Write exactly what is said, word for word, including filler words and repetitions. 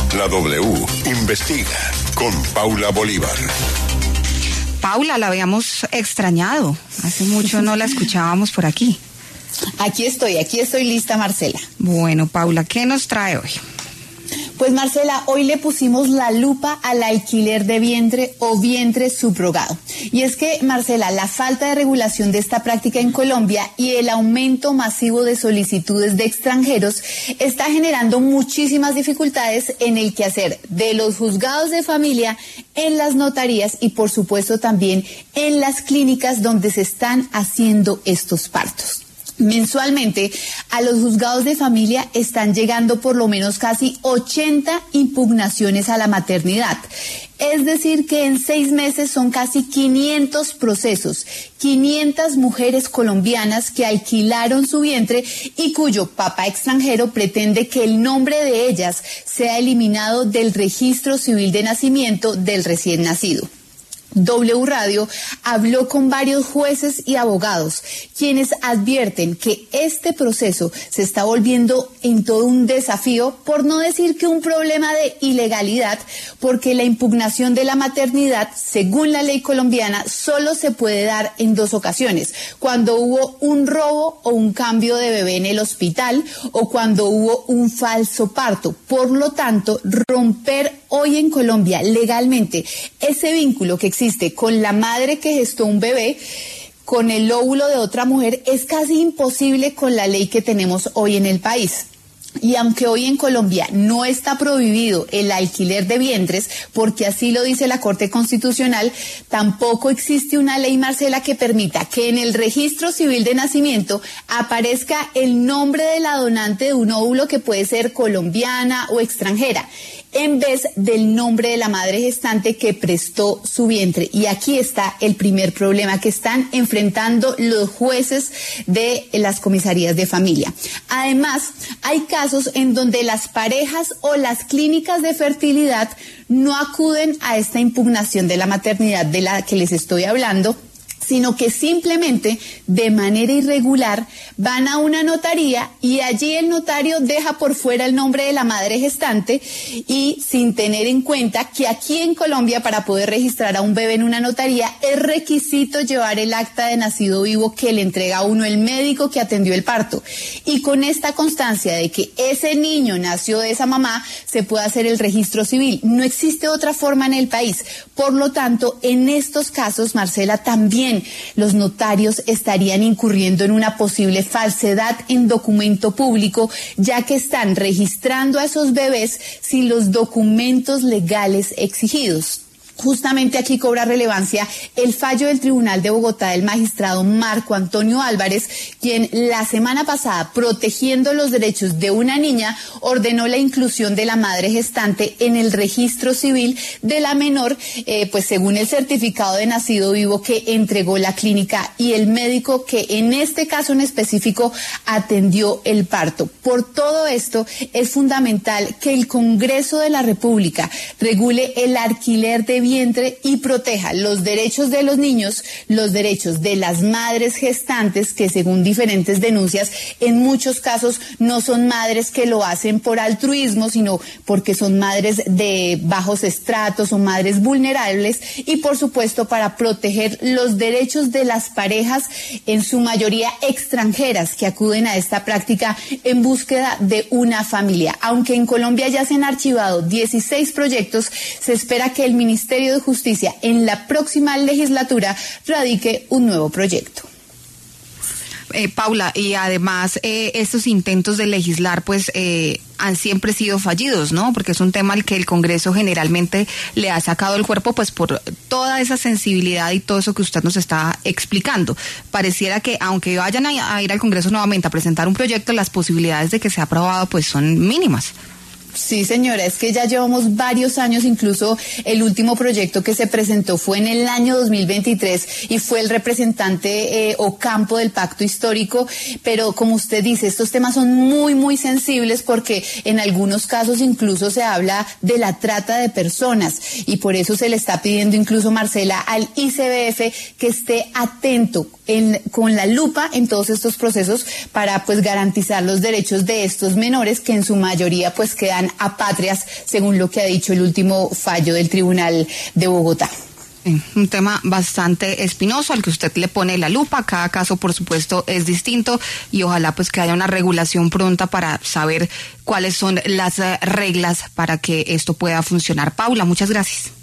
La W investiga con Paula Bolívar. Paula, la habíamos extrañado. Hace mucho no la escuchábamos por aquí. Aquí estoy, aquí estoy lista, Marcela. Bueno, Paula, ¿qué nos trae hoy? Pues Marcela, hoy le pusimos la lupa al alquiler de vientre o vientre subrogado. Y es que, Marcela, la falta de regulación de esta práctica en Colombia y el aumento masivo de solicitudes de extranjeros está generando muchísimas dificultades en el quehacer de los juzgados de familia, en las notarías y, por supuesto, también en las clínicas donde se están haciendo estos partos. Mensualmente, a los juzgados de familia están llegando por lo menos casi ochenta impugnaciones a la maternidad. Es decir, que en seis meses son casi quinientos procesos, quinientas mujeres colombianas que alquilaron su vientre y cuyo papá extranjero pretende que el nombre de ellas sea eliminado del registro civil de nacimiento del recién nacido. W Radio habló con varios jueces y abogados, quienes advierten que este proceso se está volviendo en todo un desafío, por no decir que un problema de ilegalidad, porque la impugnación de la maternidad, según la ley colombiana, solo se puede dar en dos ocasiones: cuando hubo un robo o un cambio de bebé en el hospital, o cuando hubo un falso parto. Por lo tanto, romper hoy en Colombia legalmente ese vínculo que existe con la madre que gestó un bebé, con el óvulo de otra mujer, es casi imposible con la ley que tenemos hoy en el país. Y aunque hoy en Colombia no está prohibido el alquiler de vientres, porque así lo dice la Corte Constitucional, tampoco existe una ley, Marcela, que permita que en el registro civil de nacimiento aparezca el nombre de la donante de un óvulo que puede ser colombiana o extranjera, en vez del nombre de la madre gestante que prestó su vientre. Y aquí está el primer problema que están enfrentando los jueces de las comisarías de familia. Además, hay casos en donde las parejas o las clínicas de fertilidad no acuden a esta impugnación de la maternidad de la que les estoy hablando, sino que simplemente de manera irregular van a una notaría y allí el notario deja por fuera el nombre de la madre gestante, y sin tener en cuenta que aquí en Colombia, para poder registrar a un bebé en una notaría, es requisito llevar el acta de nacido vivo que le entrega a uno el médico que atendió el parto. Y con esta constancia de que ese niño nació de esa mamá, se puede hacer el registro civil. No existe otra forma en el país. Por lo tanto, en estos casos, Marcela, también los notarios estarían incurriendo en una posible falsedad en documento público, ya que están registrando a esos bebés sin los documentos legales exigidos. Justamente aquí cobra relevancia el fallo del Tribunal de Bogotá del magistrado Marco Antonio Álvarez, quien la semana pasada, protegiendo los derechos de una niña, ordenó la inclusión de la madre gestante en el registro civil de la menor, eh, pues según el certificado de nacido vivo que entregó la clínica y el médico que en este caso en específico atendió el parto. Por todo esto, es fundamental que el Congreso de la República regule el alquiler de vientre y proteja los derechos de los niños, los derechos de las madres gestantes, que según diferentes denuncias, en muchos casos no son madres que lo hacen por altruismo, sino porque son madres de bajos estratos o madres vulnerables, y por supuesto para proteger los derechos de las parejas, en su mayoría extranjeras, que acuden a esta práctica en búsqueda de una familia. Aunque en Colombia ya se han archivado dieciséis proyectos, se espera que el Ministerio de Justicia en la próxima legislatura radique un nuevo proyecto. Eh, Paula, y además eh, estos intentos de legislar pues eh, han siempre sido fallidos, ¿no? Porque es un tema al que el Congreso generalmente le ha sacado el cuerpo, pues por toda esa sensibilidad y todo eso que usted nos está explicando. Pareciera que aunque vayan a, a ir al Congreso nuevamente a presentar un proyecto, las posibilidades de que sea aprobado pues son mínimas. Sí, señora, es que ya llevamos varios años, incluso el último proyecto que se presentó fue en el año dos mil veintitrés y fue el representante eh, Ocampo del Pacto Histórico, pero como usted dice, estos temas son muy, muy sensibles porque en algunos casos incluso se habla de la trata de personas y por eso se le está pidiendo incluso, Marcela, al I C B F que esté atento en, con la lupa en todos estos procesos para pues garantizar los derechos de estos menores que en su mayoría pues quedan apátridas, según lo que ha dicho el último fallo del Tribunal de Bogotá. Un tema bastante espinoso al que usted le pone la lupa. Cada caso, por supuesto, es distinto y ojalá pues que haya una regulación pronta para saber cuáles son las reglas para que esto pueda funcionar. Paula, muchas gracias.